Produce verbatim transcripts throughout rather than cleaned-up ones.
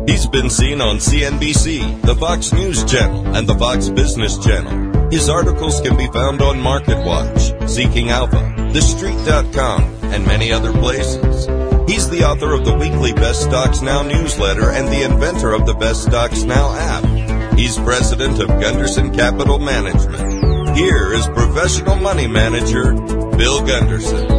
He's been seen on C N B C, the Fox News Channel, and the Fox Business Channel. His articles can be found on MarketWatch, Seeking Alpha, The Street dot com, and many other places. He's the author of the weekly Best Stocks Now newsletter and the inventor of the Best Stocks Now app. He's president of Gunderson Capital Management. Here is professional money manager, Bill Gunderson.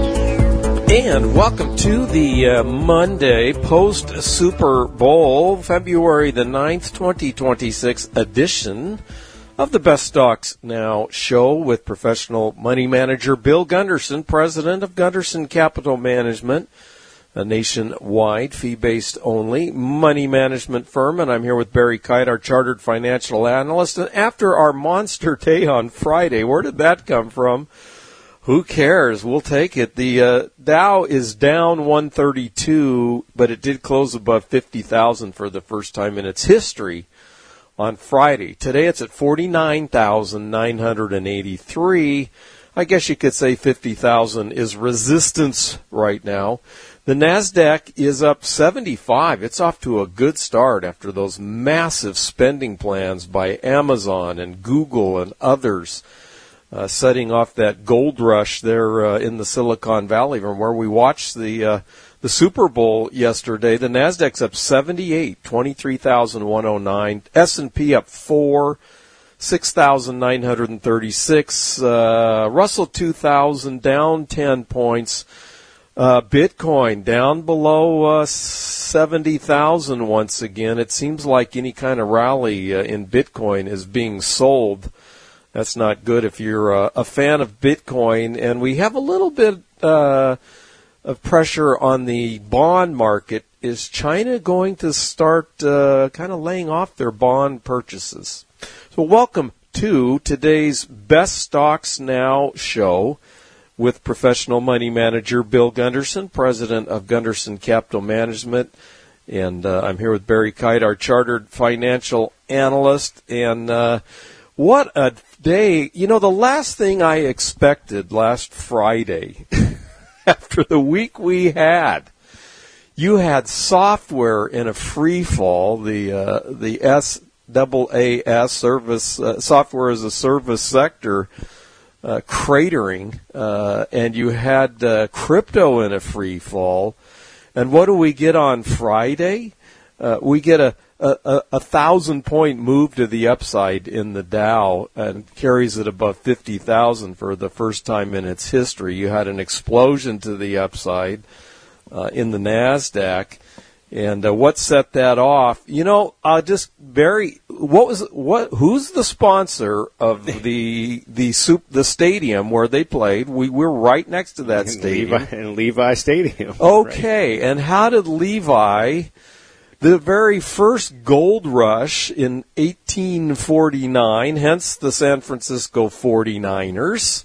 And welcome to the uh, Monday post-Super Bowl, February the ninth, twenty twenty-six edition of the Best Stocks Now show with professional money manager Bill Gunderson, president of Gunderson Capital Management, a nationwide, fee-based only money management firm. And I'm here with Barry Kite, our chartered financial analyst. And after our monster day on Friday, where did that come from? Who cares? We'll take it. The uh, Dow is down one thirty-two, but it did close above fifty thousand for the first time in its history on Friday. Today it's at forty-nine thousand nine hundred eighty-three. I guess you could say fifty thousand is resistance right now. The NASDAQ is up seventy-five. It's off to a good start after those massive spending plans by Amazon and Google and others. Uh, setting off that gold rush there uh, in the Silicon Valley, from where we watched the uh, the Super Bowl yesterday. The NASDAQ's up seventy-eight, twenty-three thousand one hundred nine. S and P up four, six thousand nine hundred thirty-six. Uh, Russell two thousand down ten points. Uh, Bitcoin down below uh, seventy thousand once again. It seems like any kind of rally uh, in Bitcoin is being sold. That's not good if you're a, a fan of Bitcoin. And we have a little bit uh, of pressure on the bond market. Is China going to start uh, kind of laying off their bond purchases? So welcome to today's Best Stocks Now show with professional money manager Bill Gunderson, president of Gunderson Capital Management. And uh, I'm here with Barry Kite, our chartered financial analyst. And uh, what a day. You know, the last thing I expected last Friday, after the week we had, you had software in a free fall, the uh, the S A A S, service uh, software as a service sector, uh, cratering, uh, and you had uh, crypto in a free fall. And what do we get on Friday? Uh, we get a A, a, a thousand point move to the upside in the Dow and carries it above fifty thousand for the first time in its history. You had an explosion to the upside uh, in the NASDAQ. And uh, what set that off? You know, uh, just Barry, what was what? Who's the sponsor of the the soup, the stadium where they played? We we're right next to that stadium. Levi, and Levi Stadium. Okay, right. And how did Levi? The very first gold rush in eighteen forty-nine, hence the San Francisco forty-niners,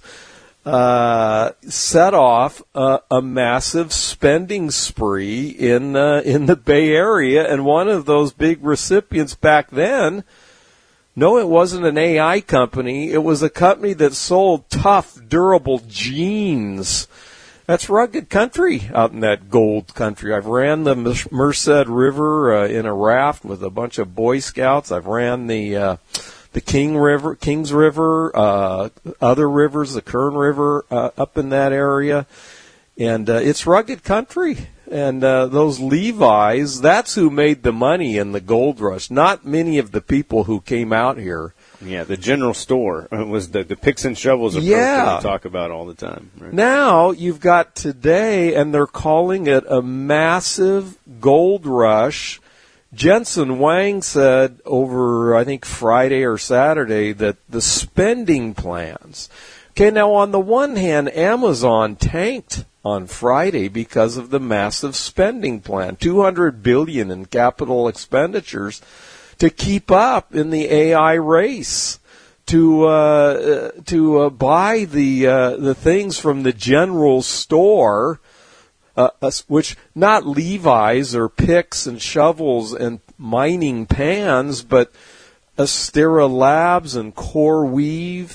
uh, set off uh, a massive spending spree in uh, in the Bay Area. And one of those big recipients back then, no, it wasn't an A I company. It was a company that sold tough, durable jeans. That's rugged country out in that gold country. I've ran the Merced River uh, in a raft with a bunch of Boy Scouts. I've ran the uh, the King River, Kings River, uh, other rivers, the Kern River uh, up in that area, and uh, it's rugged country. And uh, those Levi's, that's who made the money in the gold rush. Not many of the people who came out here. Yeah, the general store was the, the picks and shovels approach yeah. that we talk about all the time. Right? Now you've got today, and they're calling it a massive gold rush. Jensen Huang said over, I think, Friday or Saturday that the spending plans. Okay, now on the one hand, Amazon tanked on Friday because of the massive spending plan, two hundred billion dollars in capital expenditures to keep up in the A I race, to uh, to uh, buy the uh, the things from the general store, uh, which not Levi's or picks and shovels and mining pans, but Astera Labs and CoreWeave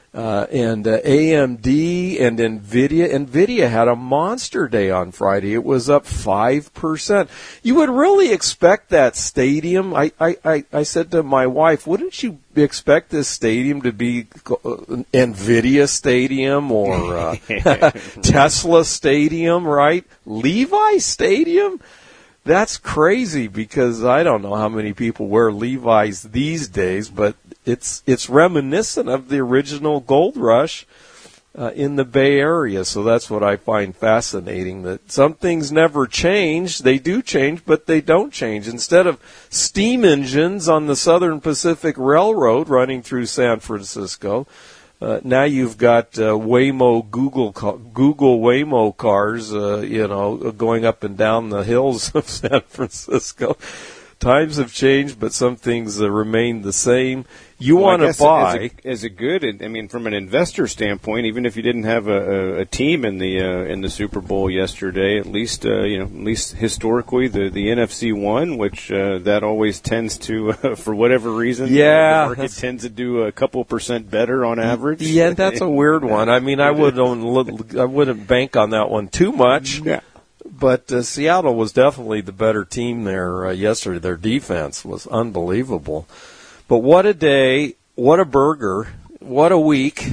Uh, and uh, A M D and NVIDIA. NVIDIA had a monster day on Friday. It was up five percent. You would really expect that stadium. I, I, I, I said to my wife, wouldn't you expect this stadium to be uh, NVIDIA Stadium or uh, Tesla Stadium, right? Levi Stadium? That's crazy because I don't know how many people wear Levi's these days, but it's it's reminiscent of the original gold rush uh, in the Bay Area. So that's what I find fascinating, that some things never change. They do change, but they don't change. Instead of steam engines on the Southern Pacific Railroad running through San Francisco, Uh, now you've got uh, Waymo Google Google Waymo cars, uh, you know, going up and down the hills of San Francisco. Times have changed, but some things uh, remain the same. You well, want to buy as a, as a good, I mean, from an investor standpoint, even if you didn't have a, a, a team in the uh, in the Super Bowl yesterday, at least uh, you know, at least historically, the, the N F C won, which uh, that always tends to, uh, for whatever reason, yeah, the market tends to do a couple percent better on average. Yeah, that's a weird one. I mean, I wouldn't I wouldn't bank on that one too much. Yeah. But uh, Seattle was definitely the better team there uh, yesterday. Their defense was unbelievable. But what a day, what a burger, what a week.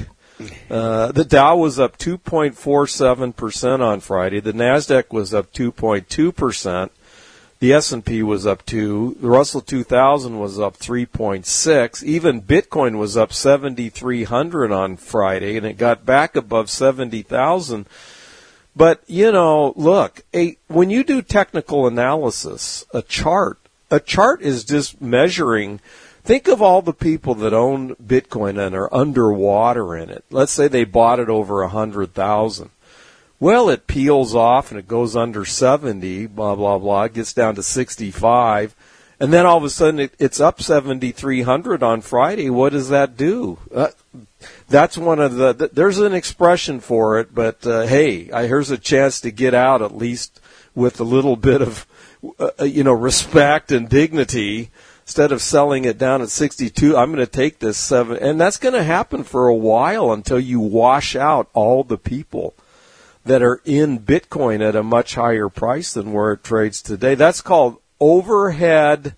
Uh, the Dow was up two point four seven percent on Friday. The NASDAQ was up two point two percent. The S and P was up two. The Russell two thousand was up three point six. Even Bitcoin was up seventy-three hundred on Friday, and it got back above seventy thousand. But, you know, look, a, when you do technical analysis, a chart, a chart is just measuring. Think of all the people that own Bitcoin and are underwater in it. Let's say they bought it over one hundred thousand. Well, it peels off and it goes under seventy, blah, blah, blah. It gets down to sixty-five. And then all of a sudden it, it's up seventy-three hundred on Friday. What does that do? Uh, That's one of the, th- there's an expression for it, but uh, hey, I, here's a chance to get out at least with a little bit of, uh, you know, respect and dignity. Instead of selling it down at sixty-two, I'm going to take this seven, and that's going to happen for a while until you wash out all the people that are in Bitcoin at a much higher price than where it trades today. That's called overhead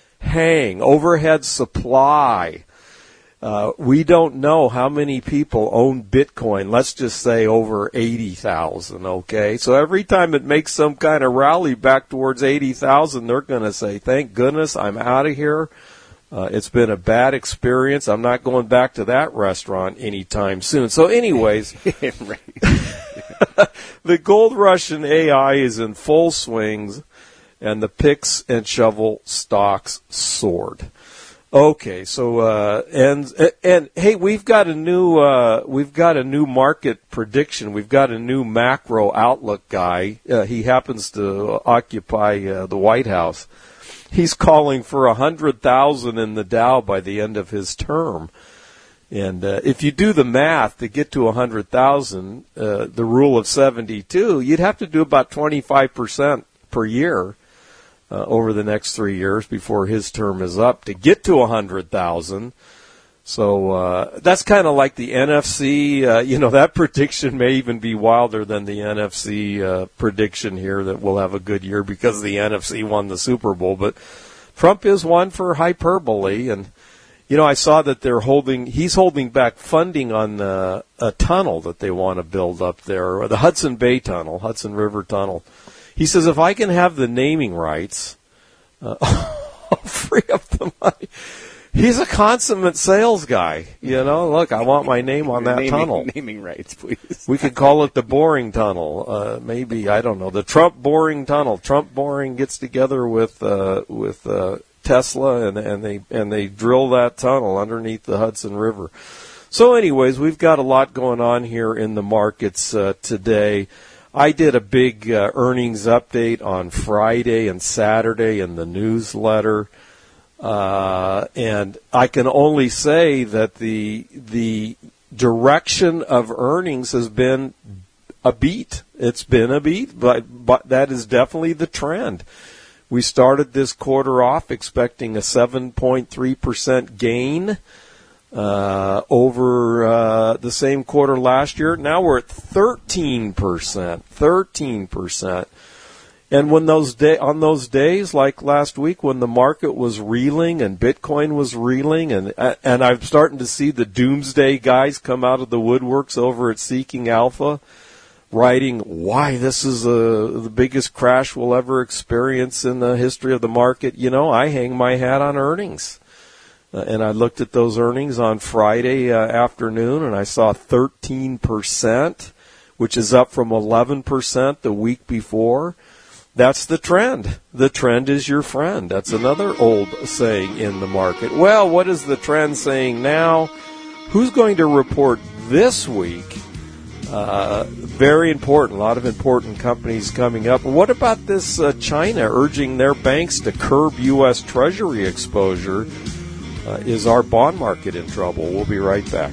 hang, overhead supply. Uh, we don't know how many people own Bitcoin. Let's just say over eighty thousand, okay? So every time it makes some kind of rally back towards eighty thousand, they're going to say, thank goodness I'm out of here. Uh, it's been a bad experience. I'm not going back to that restaurant anytime soon. So anyways, the gold rush in A I is in full swings, and the picks and shovel stocks soared. Okay, so uh, and and hey, we've got a new uh, we've got a new market prediction. We've got a new macro outlook guy. Uh, he happens to occupy uh, the White House. He's calling for a hundred thousand in the Dow by the end of his term. And uh, if you do the math to get to a hundred thousand, uh, the rule of seventy-two, you'd have to do about twenty-five percent per year. Uh, over the next three years before his term is up to get to one hundred thousand. So uh, that's kind of like the N F C. Uh, you know, that prediction may even be wilder than the N F C uh, prediction here that we'll have a good year because the N F C won the Super Bowl. But Trump is one for hyperbole. And, you know, I saw that they're holding, he's holding back funding on uh, a tunnel that they want to build up there, the Hudson Bay Tunnel, Hudson River Tunnel. He says, if I can have the naming rights, uh, I'll free up the money. He's a consummate sales guy. You know, look, I want my name on that naming, tunnel. Naming rights, please. We could call it the Boring Tunnel. Uh, maybe, I don't know, the Trump Boring Tunnel. Trump Boring gets together with uh, with uh, Tesla, and, and they and they drill that tunnel underneath the Hudson River. So anyways, we've got a lot going on here in the markets uh, today. I did a big uh, earnings update on Friday and Saturday in the newsletter, uh, and I can only say that the the direction of earnings has been a beat. It's been a beat, but but that is definitely the trend. We started this quarter off expecting a seven point three percent gain. uh, over uh, the same quarter last year. Now we're at thirteen percent. thirteen percent. And when those day on those days, like last week, when the market was reeling and Bitcoin was reeling, and and I'm starting to see the doomsday guys come out of the woodworks over at Seeking Alpha, writing why this is a, the biggest crash we'll ever experience in the history of the market. You know, I hang my hat on earnings. Uh, and I looked at those earnings on Friday uh, afternoon, and I saw thirteen percent, which is up from eleven percent the week before. That's the trend. The trend is your friend. That's another old saying in the market. Well, what is the trend saying now? Who's going to report this week? Uh, very important. A lot of important companies coming up. What about this uh, China urging their banks to curb U S Treasury exposure? Uh, is our bond market in trouble? We'll be right back.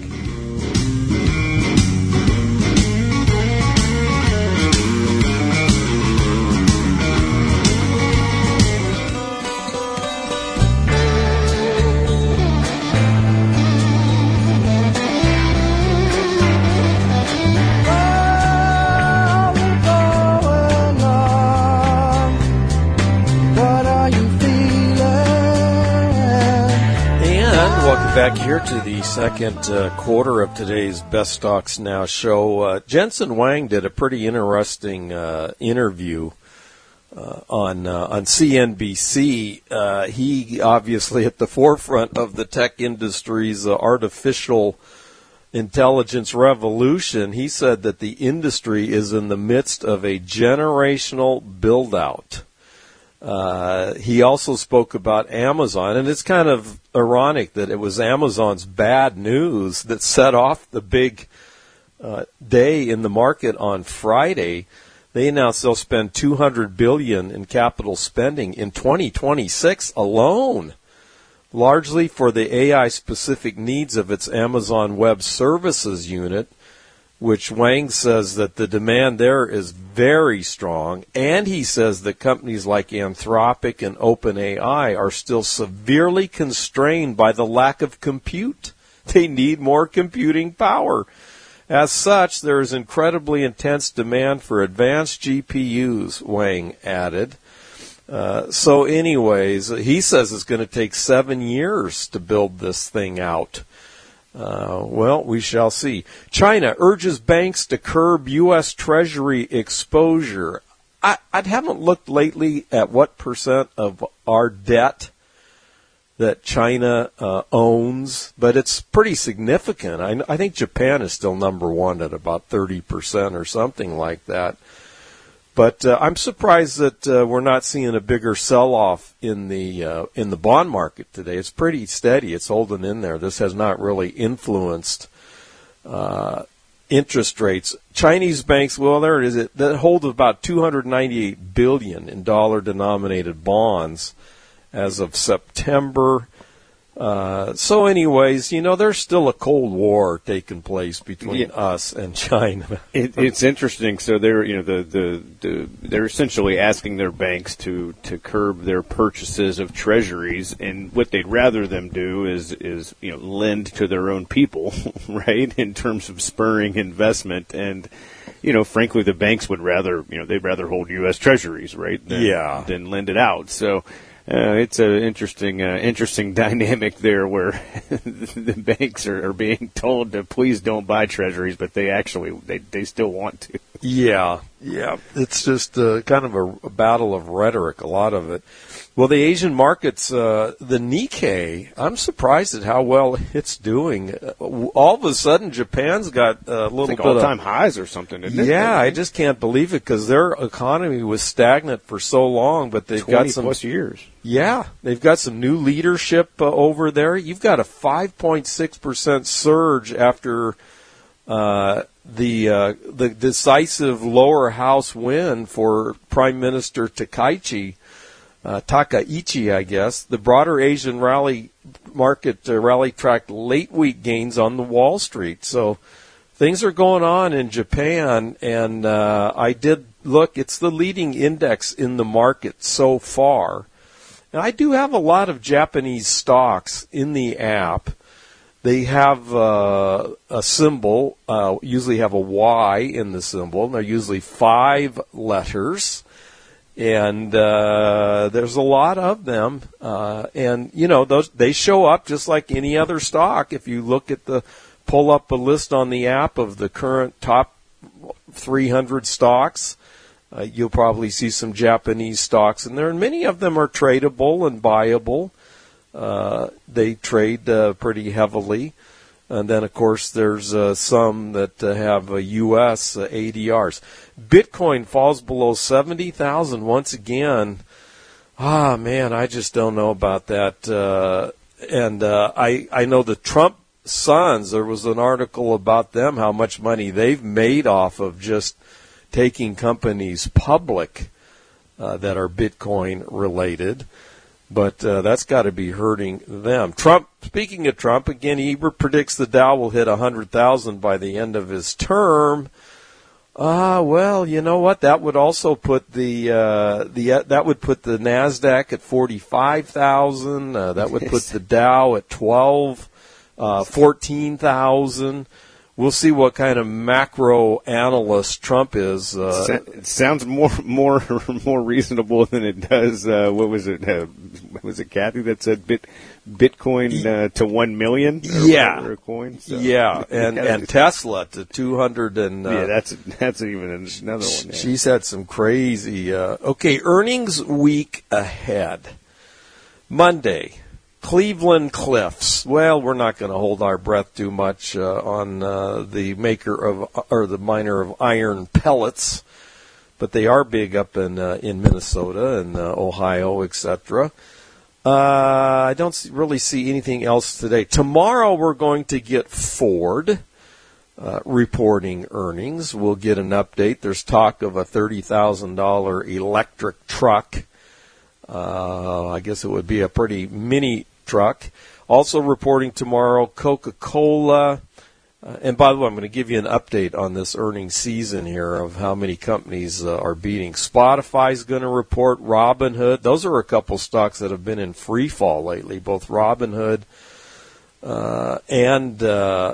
Back here to the second uh, quarter of today's Best Stocks Now show. Uh, Jensen Huang did a pretty interesting uh, interview uh, on uh, on C N B C. Uh, he obviously at the forefront of the tech industry's uh, artificial intelligence revolution. He said that the industry is in the midst of a generational build-out. Uh, he also spoke about Amazon, and it's kind of ironic that it was Amazon's bad news that set off the big uh, day in the market on Friday. They announced they'll spend two hundred billion dollars in capital spending in twenty twenty-six alone, largely for the A I-specific needs of its Amazon Web Services unit, which Wang says that the demand there is very strong, and he says that companies like Anthropic and OpenAI are still severely constrained by the lack of compute. They need more computing power. As such, there is incredibly intense demand for advanced G P Us, Wang added. Uh, so anyways, he says it's going to take seven years to build this thing out. Uh, well, we shall see. China urges banks to curb U S Treasury exposure. I, I haven't looked lately at what percent of our debt that China uh, owns, but it's pretty significant. I, I think Japan is still number one at about thirty percent or something like that. But uh, I'm surprised that uh, we're not seeing a bigger sell-off in the uh, in the bond market today. It's pretty steady. It's holding in there. This has not really influenced uh, interest rates. Chinese banks, well, there it is. It, that hold about two hundred ninety-eight billion dollars in dollar-denominated bonds as of September. Uh, so anyways, you know, there's still a Cold War taking place between yeah. us and China. it, it's interesting. So they're, you know, the, the, the, they're essentially asking their banks to, to curb their purchases of treasuries. And what they'd rather them do is, is, you know, lend to their own people, right? In terms of spurring investment. And, you know, frankly, the banks would rather, you know, they'd rather hold U S treasuries, right? Than, yeah. than lend it out. So, Uh, it's an interesting, uh, interesting dynamic there where the banks are, are being told to please don't buy treasuries, but they actually they, they still want to. Yeah, yeah. It's just uh, kind of a, a battle of rhetoric, a lot of it. Well, the Asian markets, uh, the Nikkei, I'm surprised at how well it's doing. Uh, all of a sudden, Japan's got a little it's like bit all-time of, highs or something, isn't it? Yeah, I just can't believe it because their economy was stagnant for so long, but they've got some plus years. Yeah, they've got some new leadership uh, over there. You've got a five point six percent surge after uh, the uh, the decisive lower house win for Prime Minister Takaichi. Uh, Takaichi, I guess. The broader Asian rally market uh, rally tracked late week gains on the Wall Street. So things are going on in Japan, and uh, I did look. It's the leading index in the market so far. And I do have a lot of Japanese stocks in the app they have uh, a symbol, uh, usually have a Y in the symbol. They're usually five letters. And uh, there's a lot of them. Uh, and, you know, those they show up just like any other stock. If you look at the, pull up a list on the app of the current top three hundred stocks, uh, you'll probably see some Japanese stocks in there. And many of them are tradable and buyable. Uh, they trade uh, pretty heavily. And then, of course, there's uh, some that uh, have uh, U S uh, A D Rs. Bitcoin falls below seventy thousand once again. Ah, man, I just don't know about that. Uh, and uh, I, I know the Trump sons, there was an article about them, how much money they've made off of just taking companies public uh, that are Bitcoin related. But uh, that's got to be hurting them. Trump, speaking of Trump, again, he predicts the Dow will hit one hundred thousand by the end of his term. Ah, uh, well, you know what? That would also put the uh, the uh, that would put the Nasdaq at forty-five thousand. Uh, that would put the Dow at twelve, uh, fourteen thousand. We'll see what kind of macro analyst Trump is. Uh, it sounds more more more reasonable than it does. Uh, what was it? Uh, was it Kathy that said bit, Bitcoin uh, to one million? Or yeah, a coin. So. Yeah, and and Tesla to two hundred and uh, yeah, that's that's even another one. Yeah. She's had some crazy. Uh, okay, earnings week ahead. Monday. Cleveland Cliffs. Well, we're not going to hold our breath too much uh, on uh, the maker of or the miner of iron pellets, but they are big up in uh, in Minnesota and uh, Ohio, et cetera. Uh, I don't see, really see anything else today. Tomorrow we're going to get Ford uh, reporting earnings. We'll get an update. There's talk of a thirty thousand dollars electric truck. Uh, I guess it would be a pretty mini truck. Also reporting tomorrow, Coca-Cola. Uh, and by the way, I'm going to give you an update on this earnings season here of how many companies uh, are beating. Spotify's going to report. Robinhood. Those are a couple stocks that have been in free fall lately, both Robinhood uh, and uh,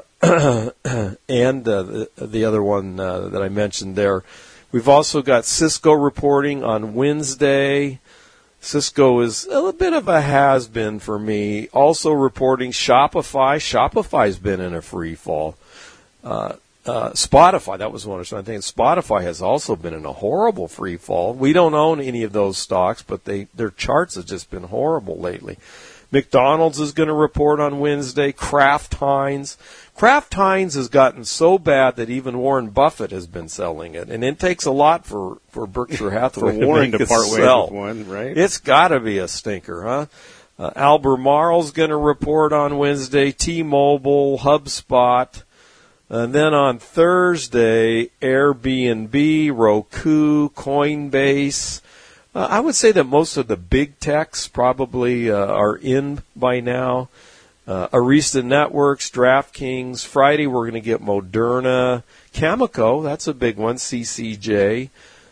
and uh, the, the other one uh, that I mentioned there. We've also got Cisco reporting on Wednesday. Cisco is a little bit of a has-been for me. Also reporting Shopify. Shopify's been in a free fall. Uh, uh, Spotify, that was one I was trying to think. Spotify has also been in a horrible free fall. We don't own any of those stocks, but they their charts have just been horrible lately. McDonald's is going to report on Wednesday. Kraft Heinz. Kraft Heinz has gotten so bad that even Warren Buffett has been selling it, and it takes a lot for, for Berkshire Hathaway for Warren to, to part ways with one, right? It's got to be a stinker, huh? Uh, Albemarle's going to report on Wednesday. T-Mobile, HubSpot, and then on Thursday, Airbnb, Roku, Coinbase. Uh, I would say that most of the big techs probably uh, are in by now. Uh, Arista Networks, DraftKings. Friday we're going to get Moderna, Cameco. That's a big one. C C J,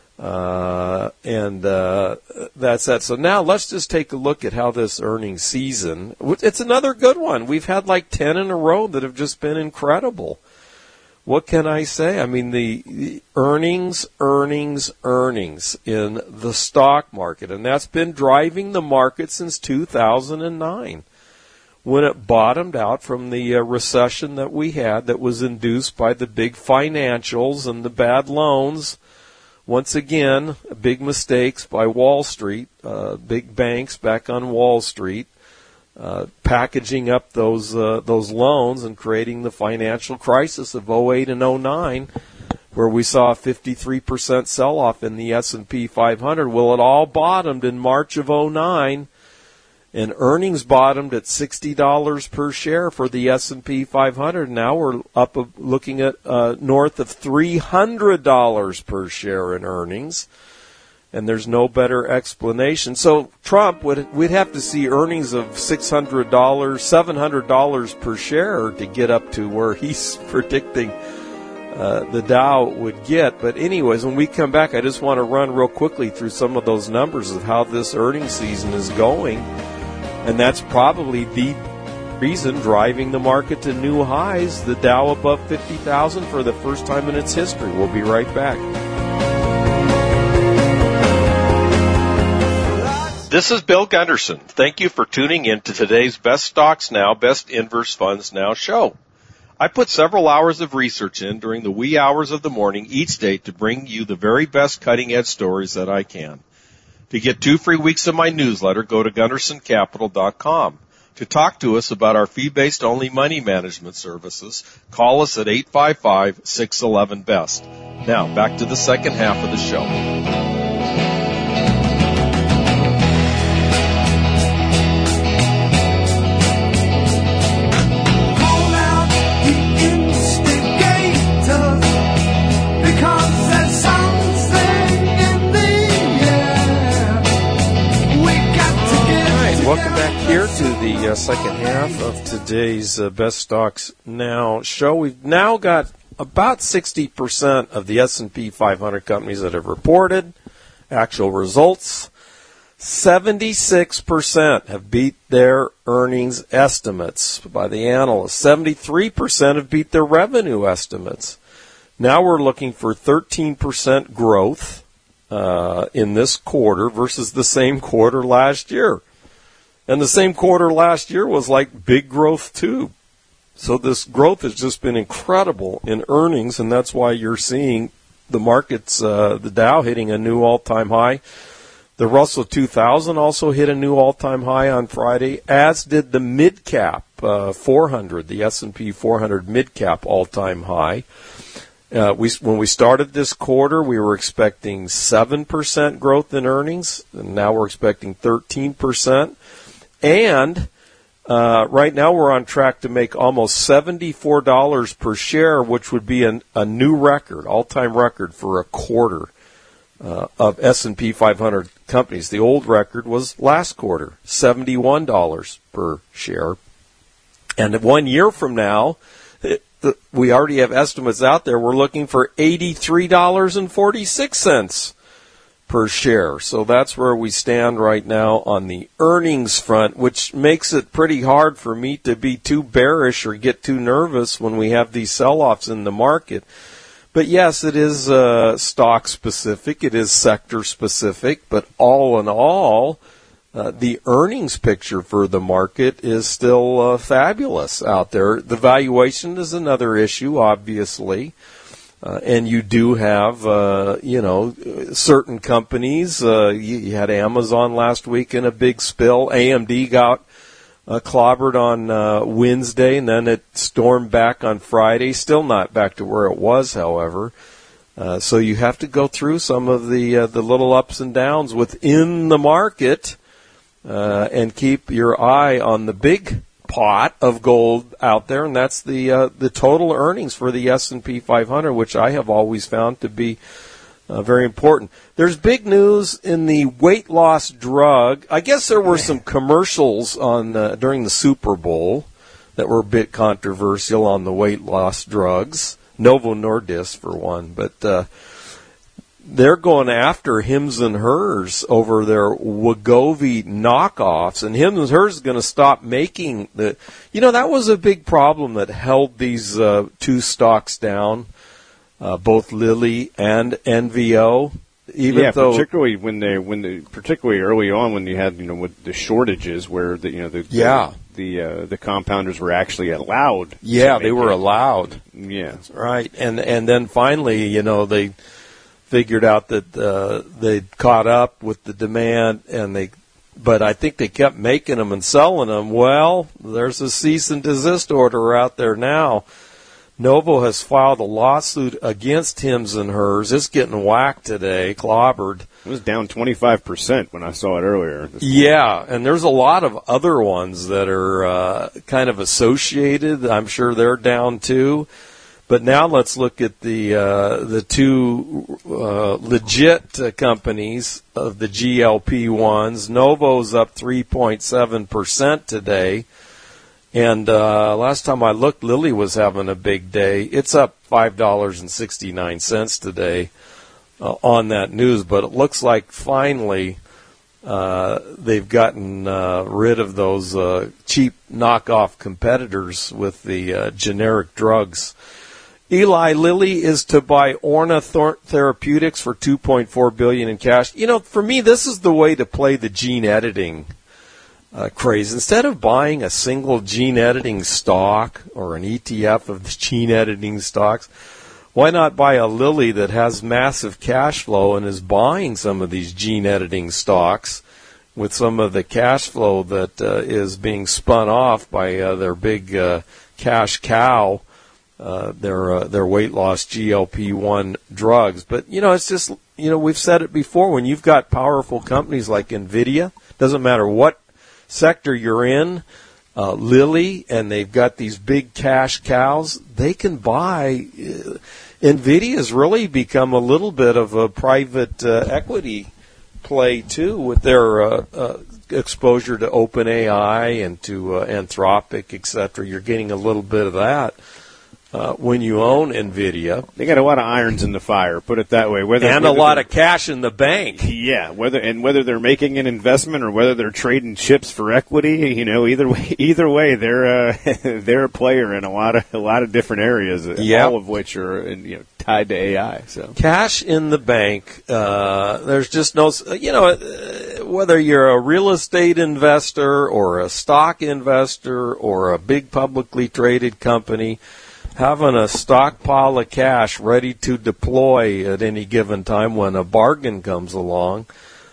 uh, and uh, that's that. So now let's just take a look at how this earnings season. It's another good one. We've had like ten in a row that have just been incredible. What can I say? I mean, the, the earnings, earnings, earnings in the stock market, and that's been driving the market since two thousand nine. When it bottomed out from the uh, recession that we had that was induced by the big financials and the bad loans. Once again, big mistakes by Wall Street, uh, big banks back on Wall Street, uh, packaging up those uh, those loans and creating the financial crisis of oh eight and oh nine, where we saw a fifty-three percent sell-off in the S and P five hundred. Well, it all bottomed in March of oh nine. And earnings bottomed at sixty dollars per share for the S and P five hundred. Now we're up uh, looking at uh, north of three hundred dollars per share in earnings. And there's no better explanation. So Trump, would we'd have to see earnings of six hundred dollars, seven hundred dollars per share to get up to where he's predicting uh, the Dow would get. But anyways, when we come back, I just want to run real quickly through some of those numbers of how this earnings season is going. And that's probably the reason driving the market to new highs, the Dow above fifty thousand for the first time in its history. We'll be right back. This is Bill Gunderson. Thank you for tuning in to today's Best Stocks Now, Best Inverse Funds Now show. I put several hours of research in during the wee hours of the morning each day to bring you the very best cutting-edge stories that I can. To get two free weeks of my newsletter, go to gunderson capital dot com. To talk to us about our fee-based only money management services, call us at eight five five, six one one, B E S T. Now, back to the second half of the show. Welcome back here to the uh, second half of today's uh, Best Stocks Now show. We've now got about sixty percent of the S and P five hundred companies that have reported actual results. seventy-six percent have beat their earnings estimates by the analysts. seventy-three percent have beat their revenue estimates. Now we're looking for thirteen percent growth uh, in this quarter versus the same quarter last year. And the same quarter last year was like big growth too. So this growth has just been incredible in earnings, and that's why you're seeing the markets, uh, the Dow hitting a new all-time high. The Russell two thousand also hit a new all-time high on Friday, as did the mid-cap uh, four hundred, the S and P four hundred mid-cap all-time high. Uh, we, when we started this quarter, we were expecting seven percent growth in earnings, and now we're expecting thirteen percent. And uh, right now we're on track to make almost seventy-four dollars per share, which would be an, a new record, all-time record for a quarter uh, of S and P five hundred companies. The old record was last quarter, seventy-one dollars per share. And one year from now, it, the, we already have estimates out there. We're looking for eighty-three dollars and forty-six cents per share. So that's where we stand right now on the earnings front, which makes it pretty hard for me to be too bearish or get too nervous when we have these sell-offs in the market. But yes, it is uh, stock specific, it is sector specific, but all in all, uh, the earnings picture for the market is still uh, fabulous out there. The valuation is another issue, obviously. Uh, and you do have, uh, you know, certain companies. Uh, you, you had Amazon last week in a big spill. A M D got uh, clobbered on uh, Wednesday, and then it stormed back on Friday. Still not back to where it was, however. Uh, so you have to go through some of the uh, the little ups and downs within the market uh, and keep your eye on the big pot of gold out there, and that's the uh, the total earnings for the S and P five hundred, which I have always found to be uh, very important. There's big news in the weight loss drug. I guess there were some commercials on uh, during the Super Bowl that were a bit controversial on the weight loss drugs. Novo Nordisk for one, but uh, they're going after Hims and Hers over their Wegovy knockoffs, and Hims and Hers is going to stop making the. You know, that was a big problem that held these uh, two stocks down, uh, both Lilly and N V O. Even yeah, though, particularly when they when they particularly early on when you had you know with the shortages where the you know the yeah. the the, uh, the compounders were actually allowed. Yeah, they were it. allowed. Yeah, right, and and then finally, you know, they figured out that uh, they caught up with the demand, and they, but I think they kept making them and selling them. Well, there's a cease and desist order out there now. Novo has filed a lawsuit against Hims and Hers. It's getting whacked today, clobbered. It was down twenty-five percent when I saw it earlier. Yeah, and there's a lot of other ones that are uh, kind of associated. I'm sure they're down too. But now let's look at the uh, the two uh, legit uh, companies of the G L P ones. Novo's up three point seven percent today. And uh, last time I looked, Lilly was having a big day. It's up five dollars and sixty-nine cents today uh, on that news. But it looks like finally uh, they've gotten uh, rid of those uh, cheap knockoff competitors with the uh, generic drugs. Eli Lilly is to buy Orna Thor- Therapeutics for two point four billion dollars in cash. You know, for me, this is the way to play the gene editing uh, craze. Instead of buying a single gene editing stock or an E T F of the gene editing stocks, why not buy a Lilly that has massive cash flow and is buying some of these gene editing stocks with some of the cash flow that uh, is being spun off by uh, their big uh, cash cow, uh, their uh, their weight loss G L P one drugs. But, you know, it's just, you know, we've said it before, when you've got powerful companies like NVIDIA, doesn't matter what sector you're in, uh, Lilly, and they've got these big cash cows, they can buy. Uh, NVIDIA's really become a little bit of a private uh, equity play, too, with their uh, uh, exposure to OpenAI and to uh, Anthropic, et cetera. You're getting a little bit of that uh, when you own NVIDIA. They got a lot of irons in the fire, put it that way. Whether, and whether a lot of cash in the bank. Yeah, whether and whether they're making an investment or whether they're trading chips for equity, you know, either way, either way, they're uh, they're a player in a lot of a lot of different areas, yep. all of which are you know tied to A I. So cash in the bank. Uh, there's just no, you know, whether you're a real estate investor or a stock investor or a big publicly traded company, having a stockpile of cash ready to deploy at any given time when a bargain comes along,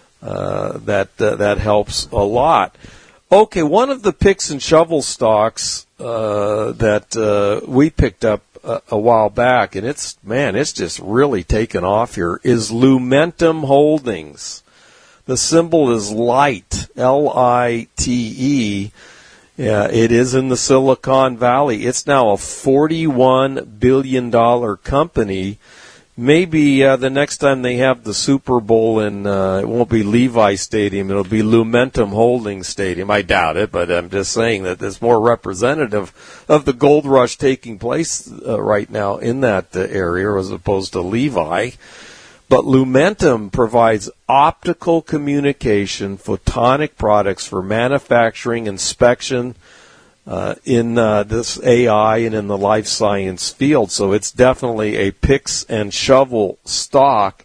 uh, that uh, that helps a lot. Okay, one of the picks and shovel stocks uh, that uh, we picked up a, a while back, and it's, man, it's just really taken off here, is Lumentum Holdings. The symbol is LIGHT, L I T E. Yeah, it is in the Silicon Valley. It's now a forty-one billion dollars company. Maybe uh, the next time they have the Super Bowl in, uh, it won't be Levi Stadium, it'll be Lumentum Holdings Stadium. I doubt it, but I'm just saying that it's more representative of the gold rush taking place uh, right now in that uh, area as opposed to Levi. But Lumentum provides optical communication photonic products for manufacturing, inspection, uh, in uh, this A I and in the life science field. So it's definitely a picks and shovel stock.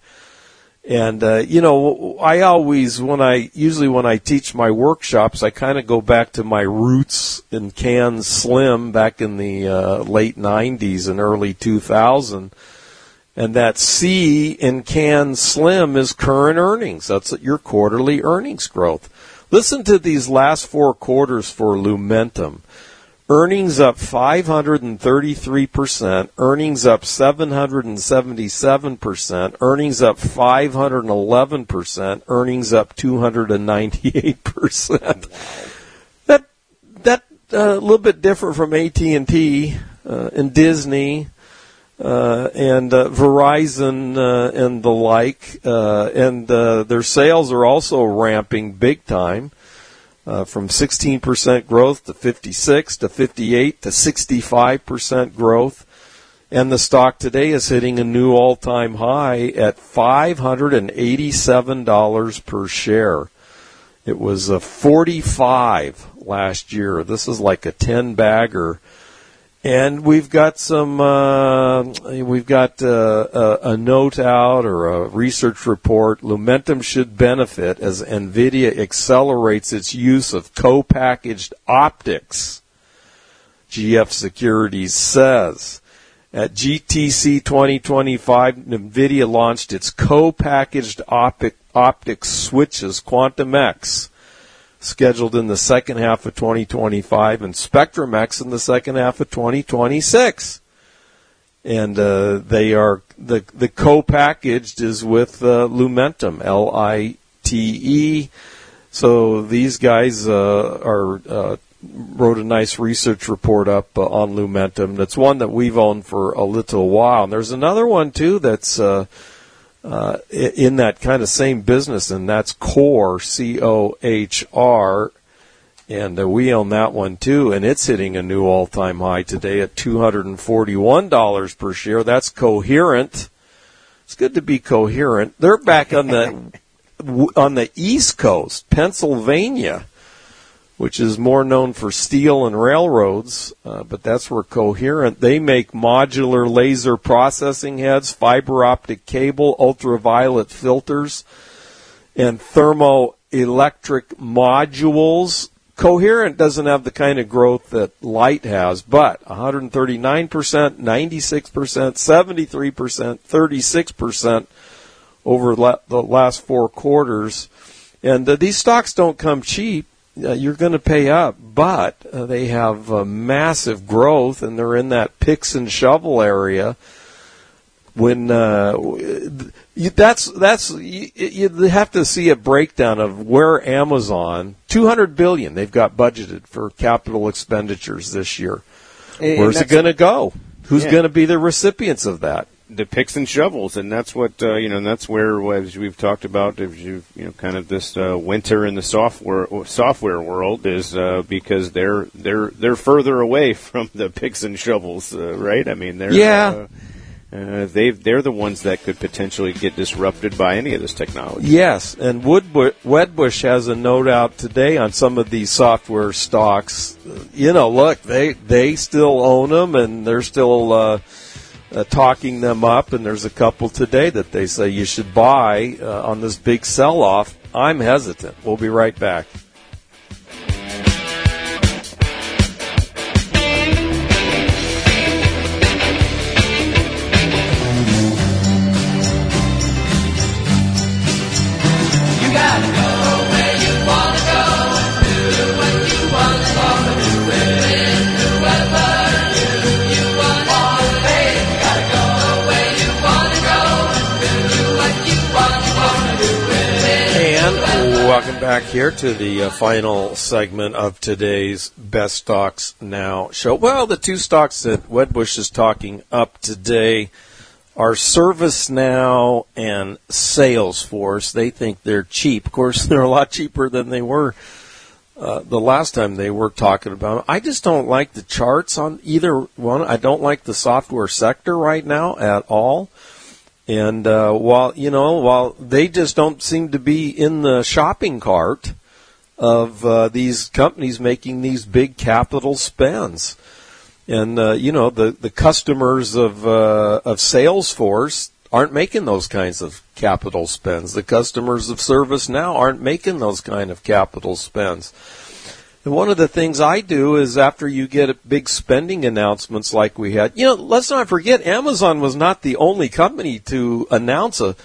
And, uh, you know, I always, when I, usually when I teach my workshops, I kind of go back to my roots in Can Slim back in the uh, late nineties and early two thousand. And that C in Can Slim is current earnings. That's your quarterly earnings growth. Listen to these last four quarters for Lumentum. Earnings up five hundred thirty-three percent, earnings up seven hundred seventy-seven percent, earnings up five hundred eleven percent, earnings up two hundred ninety-eight percent. That that uh, a little bit different from A T and T uh, and Disney. Uh, and uh, Verizon uh, and the like, uh, and uh, their sales are also ramping big time, uh, from sixteen percent growth to fifty-six to fifty-eight to sixty-five percent growth, and the stock today is hitting a new all-time high at five hundred eighty-seven dollars per share. It was a forty-five last year. This is like a ten-bagger. And we've got some, uh, we've got uh, a, a note out or a research report. Lumentum should benefit as NVIDIA accelerates its use of co-packaged optics, G F Securities says. At G T C twenty twenty-five, NVIDIA launched its co-packaged optic, optics switches, Quantum X, scheduled in the second half of twenty twenty-five, and Spectrum X in the second half of twenty twenty-six. And uh, they are the the co-packaged is with uh, Lumentum, L I T E. So these guys uh, are uh, wrote a nice research report up uh, on Lumentum. That's one that we've owned for a little while. And there's another one too that's Uh, Uh, in that kind of same business, and that's Core, C O H R, and uh, we own that one too, and it's hitting a new all-time high today at two hundred forty-one dollars per share. That's Coherent. It's good to be coherent. They're back on the w- on the East Coast, Pennsylvania, which is more known for steel and railroads, uh, but that's where Coherent, they make modular laser processing heads, fiber optic cable, ultraviolet filters, and thermoelectric modules. Coherent doesn't have the kind of growth that Light has, but one hundred thirty-nine percent, ninety-six percent, seventy-three percent, thirty-six percent over la- the last four quarters. And uh, these stocks don't come cheap. Uh, you're going to pay up, but uh, they have uh, massive growth, and they're in that picks and shovel area. When uh, you, that's that's you, you have to see a breakdown of where Amazon two hundred billion they've got budgeted for capital expenditures this year. And Where's it going to go? Who's yeah. going to be the recipients of that? The picks and shovels, and that's what uh, you know. And that's where, as we've talked about, as you you know, kind of this uh, winter in the software software world is uh, because they're they're they're further away from the picks and shovels, uh, right? I mean, they're yeah. Uh, Uh, they they're the ones that could potentially get disrupted by any of this technology. Yes, and Woodbu- Wedbush has a note out today on some of these software stocks. You know, look, they they still own them, and they're still uh, uh, talking them up. And there's a couple today that they say you should buy uh, on this big sell-off. I'm hesitant. We'll be right back. Welcome back here to the uh, final segment of today's Best Stocks Now show. Well, the two stocks that Wedbush is talking up today are ServiceNow and Salesforce. They think they're cheap. Of course, they're a lot cheaper than they were uh, the last time they were talking about them. I just don't like the charts on either one. I don't like the software sector right now at all. And uh, while, you know, while they just don't seem to be in the shopping cart of uh, these companies making these big capital spends. And, uh, you know, the, the customers of uh, of Salesforce aren't making those kinds of capital spends. The customers of ServiceNow aren't making those kind of capital spends. And one of the things I do is after you get big spending announcements like we had, you know, let's not forget Amazon was not the only company to announce a,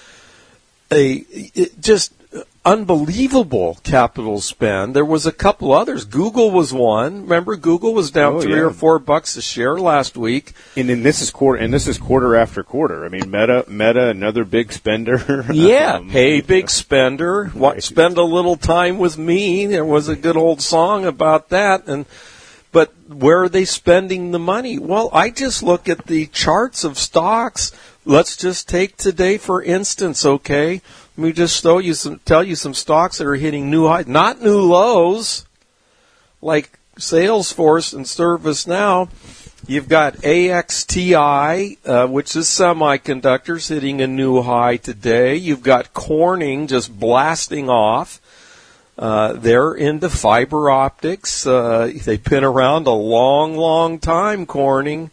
a it just unbelievable capital spend. There was a couple others. Google was one. Remember, Google was down oh, three yeah. or four bucks a share last week. And then this is quarter, and this is quarter after quarter. I mean, Meta, Meta, another big spender. Yeah, um, hey, big spender. Right. What, spend a little time with me. There was a good old song about that. And but where are they spending the money? Well, I just look at the charts of stocks. Let's just take today for instance, okay? Let me just show you some, tell you some stocks that are hitting new highs, not new lows, like Salesforce and ServiceNow. You've got A X T I, uh, which is semiconductors, hitting a new high today. You've got Corning just blasting off. Uh, they're into fiber optics. Uh, they've been around a long, long time, Corning.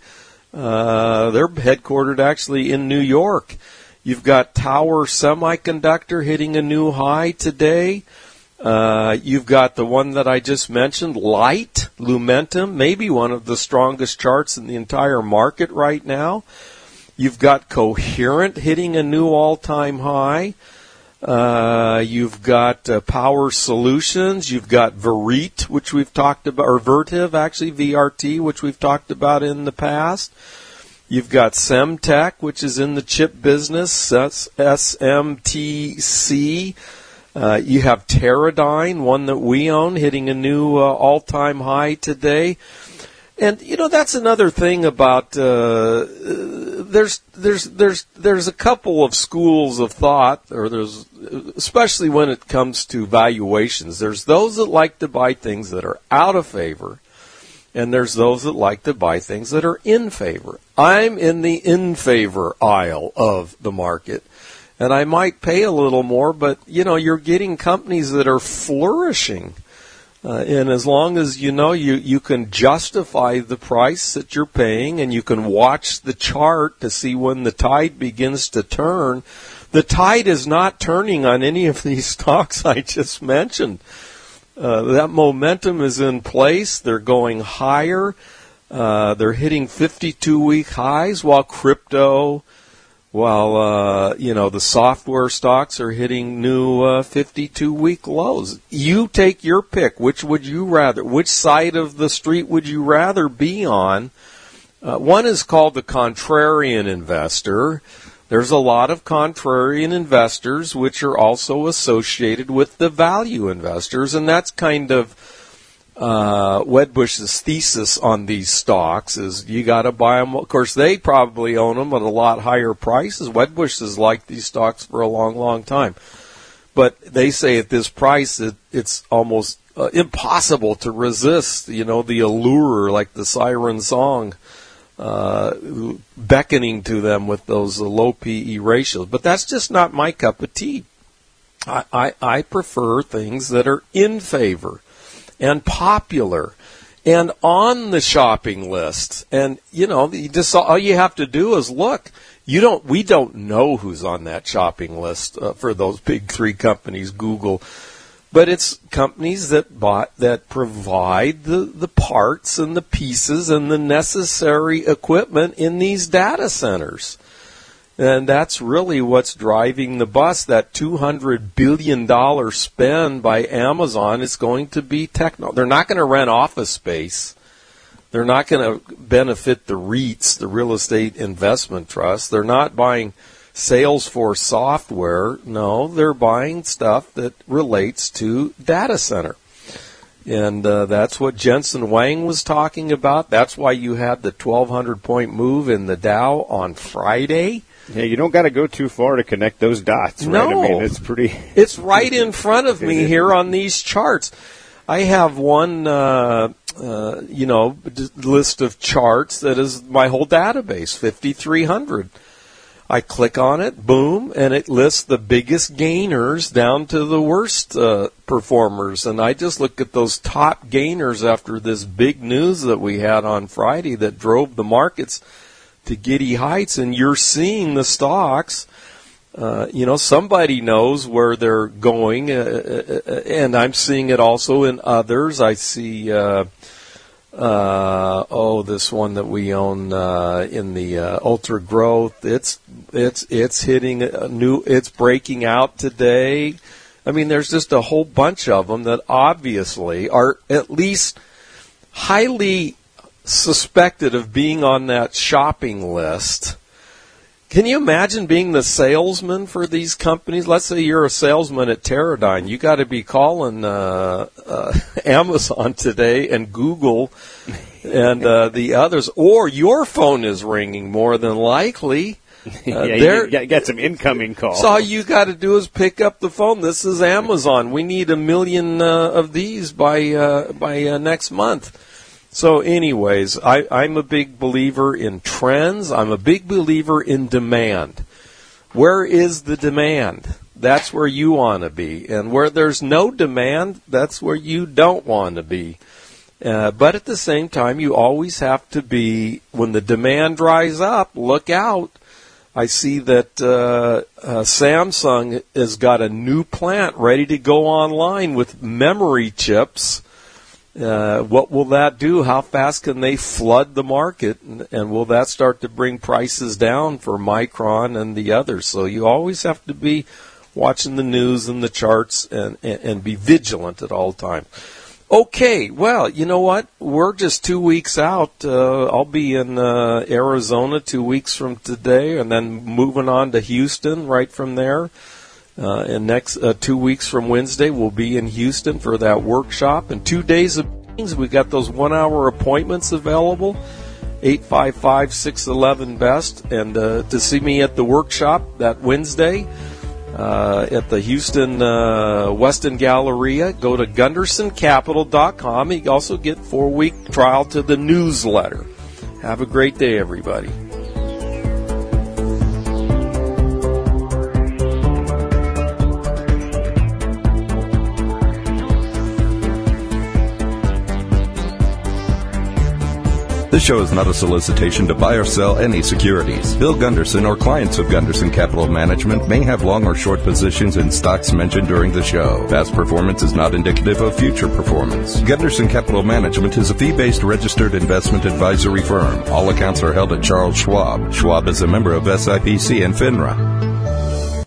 Uh, they're headquartered actually in New York. You've got Tower Semiconductor hitting a new high today. Uh, you've got the one that I just mentioned, Light, Lumentum, maybe one of the strongest charts in the entire market right now. You've got Coherent hitting a new all-time high. Uh, you've got uh, Power Solutions. You've got Verit, which we've talked about, or Vertiv, actually, V R T, which we've talked about in the past. You've got Semtech, which is in the chip business, that's S M T C. Uh, you have Teradyne, one that we own, hitting a new uh, all-time high today. And, you know, that's another thing about, uh, there's, there's, there's, there's a couple of schools of thought, or there's, especially when it comes to valuations, there's those that like to buy things that are out of favor, and there's those that like to buy things that are in favor. I'm in the in favor aisle of the market. and I might pay a little more, but, you know, you're getting companies that are flourishing. Uh, and as long as, you know, you, you can justify the price that you're paying and you can watch the chart to see when the tide begins to turn, the tide is not turning on any of these stocks I just mentioned. Uh, that momentum is in place. They're going higher. Uh, they're hitting fifty-two week highs, while crypto, while, uh, you know, the software stocks are hitting new uh, fifty-two week lows. You take your pick. Which would you rather? Which side of the street would you rather be on? Uh, one is called the contrarian investor. There's a lot of contrarian investors which are also associated with the value investors, and that's kind of uh, Wedbush's thesis on these stocks is you got to buy them. Of course, they probably own them at a lot higher prices. Wedbush has liked these stocks for a long, long time. But they say at this price, it, it's almost uh, impossible to resist, you know, the allure, like the siren song, uh, beckoning to them with those low P E ratios. But that's just not my cup of tea. I, I, I prefer things that are in favor and popular and on the shopping list. And, you know, you just, all you have to do is look. You don't, we don't know who's on that shopping list uh, for those big three companies, Google. But it's companies that bought, that provide the, the parts and the pieces and the necessary equipment in these data centers. And that's really what's driving the bus. That two hundred billion dollars spend by Amazon is going to be techno. They're not going to rent office space. They're not going to benefit the REITs, the real estate investment trusts. They're not buying Salesforce software. No, they're buying stuff that relates to data center. And uh, that's what Jensen Huang was talking about. That's why you had the twelve hundred point move in the Dow on Friday. Yeah, you don't got to go too far to connect those dots, right? No. I mean, it's pretty... It's right in front of me here on these charts. I have one, uh, uh, you know, list of charts that is my whole database, fifty-three hundred. I click on it, boom, and it lists the biggest gainers down to the worst uh, performers. And I just look at those top gainers after this big news that we had on Friday that drove the markets to giddy heights. And you're seeing the stocks, uh, you know, somebody knows where they're going. Uh, and I'm seeing it also in others. I see... Uh, Uh, oh, this one that we own uh, in the uh, ultra growth. It's it's it's hitting a new. It's breaking out today. I mean, there's just a whole bunch of them that obviously are at least highly suspected of being on that shopping list. Can you imagine being the salesman for these companies? Let's say you're a salesman at Teradyne. You got to be calling uh, uh, Amazon today and Google and uh, the others, or your phone is ringing more than likely. Uh, yeah, you got, got some incoming calls. So all you got to do is pick up the phone. This is Amazon. We need a million uh, of these by uh, by uh, next month. So anyways, I, I'm a big believer in trends. I'm a big believer in demand. Where is the demand? That's where you want to be. And where there's no demand, that's where you don't want to be. Uh, but at the same time, you always have to be, when the demand dries up, look out. I see that uh, uh, Samsung has got a new plant ready to go online with memory chips. Uh, what will that do? How fast can they flood the market? And, and will that start to bring prices down for Micron and the others? So you always have to be watching the news and the charts and, and, and be vigilant at all times. Okay, well, you know what? We're just two weeks out. Uh, I'll be in uh, Arizona two weeks from today and then moving on to Houston right from there. Uh, and next uh, two weeks from Wednesday, we'll be in Houston for that workshop. And two days of meetings, we got those one-hour appointments available, eight five five, six one one, BEST. And uh, to see me at the workshop that Wednesday uh, at the Houston uh, Westin Galleria, go to gunderson capital dot com. You can also get four-week trial to the newsletter. Have a great day, everybody. This show is not a solicitation to buy or sell any securities. Bill Gunderson or clients of Gunderson Capital Management may have long or short positions in stocks mentioned during the show. Past performance is not indicative of future performance. Gunderson Capital Management is a fee-based registered investment advisory firm. All accounts are held at Charles Schwab. Schwab is a member of S I P C and FINRA.